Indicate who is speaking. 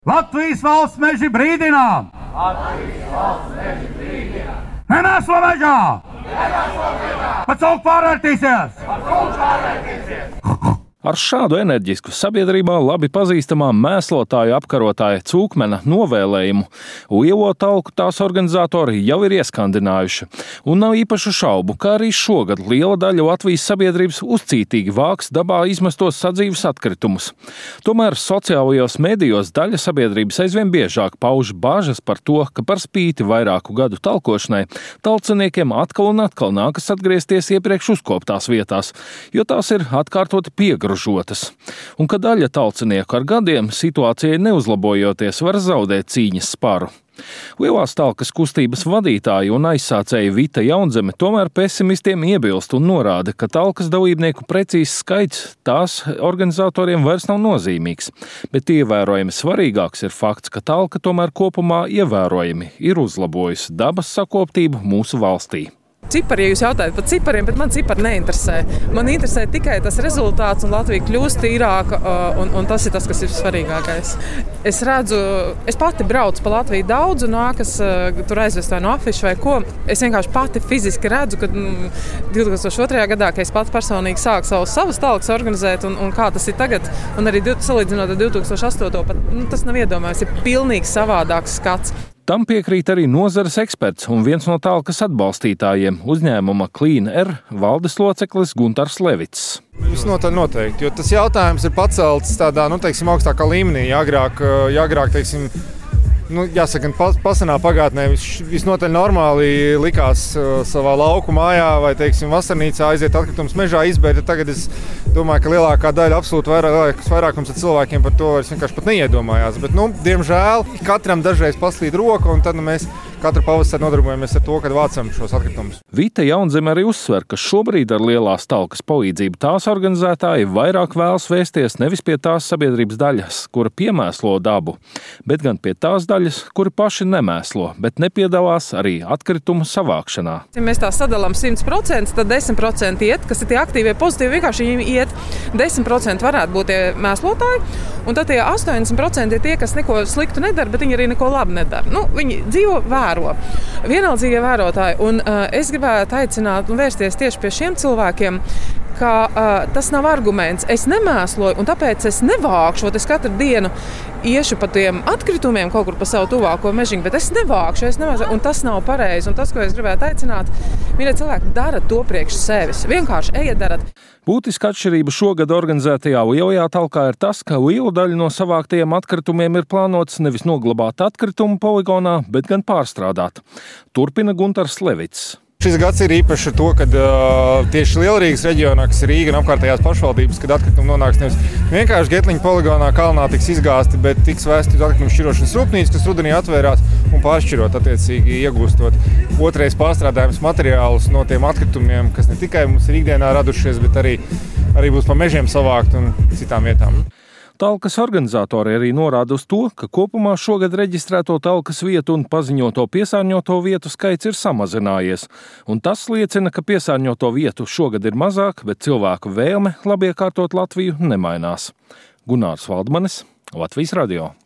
Speaker 1: Latvijas valsts meži brīdinām! Nemēslo mežā! Pats aug pārvērtīsies!
Speaker 2: Ar šādu enerģisku sabiedrībā labi pazīstamā mēslotāju apkarotāja Cūkmena novēlējumu Ujevo talku tās organizatori jau ir ieskandinājuši. Un nav īpašu šaubu, ka arī šogad liela daļa Latvijas sabiedrības uzcītīgi vāks dabā izmestos sadzīves atkritumus. Tomēr sociālajos medijos daļa sabiedrības aizvien biežāk pauž bāžas par to, ka par spīti vairāku gadu talkošanai talciniekiem atkal un atkal nākas atgriezties iepriekš uzkoptās vietās, jo tās ir atkārtoti piegrūžotas. Un ka daļa talcinieku ar gadiem situācijai neuzlabojoties var zaudēt cīņas sparu. Lielās talkas kustības vadītāja un aizsācēja Vita Jaunzeme tomēr pesimistiem iebilst un norāda, ka talkas dalībnieku precīzs skaits tās organizatoriem vairs nav nozīmīgs, bet ievērojami svarīgāks ir fakts, ka talka tomēr kopumā ievērojami ir uzlabojusi dabas sakoptību mūsu valstī.
Speaker 3: Cipari, ja jūs jautājat par cipariem, bet man cipari neinteresē. Man interesē tikai tas rezultāts, un Latvija kļūst tīrāka, un tas ir tas, kas ir svarīgākais. Es redzu, es pati braucu pa Latviju daudz, un nākas tur aizvest vai no afišu vai ko. Es vienkārši pati fiziski redzu, ka 2002. gadā, kad es pati personīgi sāku savas talkas organizēt, un kā tas ir tagad, un arī salīdzinot ar 2008. pat, tas nav iedomājams, ir pilnīgi savādāks skats.
Speaker 2: Tam piekrīt arī nozares eksperts un viens no talkas atbalstītājiem uzņēmuma Clean Air valdes loceklis Guntars Levits.
Speaker 4: Visnotaļ noteikti, jo tas jautājums ir pacelts tādā, augstākā līmenī. Agrāk, jāsaka, pasenā pagātnē visnotaļ normāli likās savā lauku mājā vai, vasarnīcā aiziet atkritumus mežā izbērt. Tagad es domāju, ka lielākā daļa, absolūti vairākums cilvēkiem par to vairs vienkārši pat neiedomājās. Bet, diemžēl, katram dažreiz paslīd roka, un tad mēs katru pavasari nodarbojamies ar to, kad vācam šos atkritumus.
Speaker 2: Vita Jaunzeme arī uzsver, ka šobrīd ar lielās talkas palīdzību tās organizētāji vairāk vēlas vēsties nevis pie tās sabiedrības daļas, kura piemēslo dabu, bet gan pie tās daļas, kuri paši nemēslo, bet nepiedalās arī atkritumu savākšanā.
Speaker 3: Ja mēs tā sadalām 100%, tad 10% iet, kas ir tie aktīvie pozitīvi, vienkārši viņi iet. 10% varētu būt tie mēslotāji, un tad tie 80% ir tie, kas neko sliktu nedara, bet viņi arī neko labi nedara. Viņi dzīvo vienaldzīgie vērotāji, un es gribētu aicināt un vērsties tieši pie šiem cilvēkiem, ka tas nav arguments. Es nemēsloju, un tāpēc es nevākšu, es katru dienu iešu pa tiem atkritumiem kaut kur pa savu tuvāko mežiņu, bet es nevākšu, un tas nav pareizi. Un tas, ko es gribētu aicināt, mīļie cilvēki, dara to priekš sevis. Vienkārši ejiet, darat.
Speaker 2: Būtiska atšķirība šogad organizētajā lielajā talkā ir tas, ka liela daļa no savāktajiem atkritumiem ir plānots nevis noglabāt atkritumu poligonā, bet gan pārstrādāt. Turpina Guntars Levits.
Speaker 4: Šis gads ir īpašs ar to, ka tieši Lielrīgas reģionā, kas ir Rīga un apkārtējās pašvaldības, kad atkritumi nonāks nevis vienkārši Getliņa poligonā kalnā tiks izgāsti, bet tiks vēsti uz atkritumu šķirošanas rūpnīcu, kas rudenī atvērās un pāršķirot, attiecīgi iegūstot otrais pārstrādājums materiālus no tiem atkritumiem, kas ne tikai mums ir ikdienā radušies, bet arī būs pa mežiem savākt un citām vietām.
Speaker 2: Talkas organizatori arī norāda uz to, ka kopumā šogad reģistrēto talkas vietu un paziņoto piesārņoto vietu skaits ir samazinājies, un tas liecina, ka piesārņoto vietu šogad ir mazāk, bet cilvēku vēlme labi iekārtot Latviju nemainās. Gunārs Valdmanis, Latvijas radio.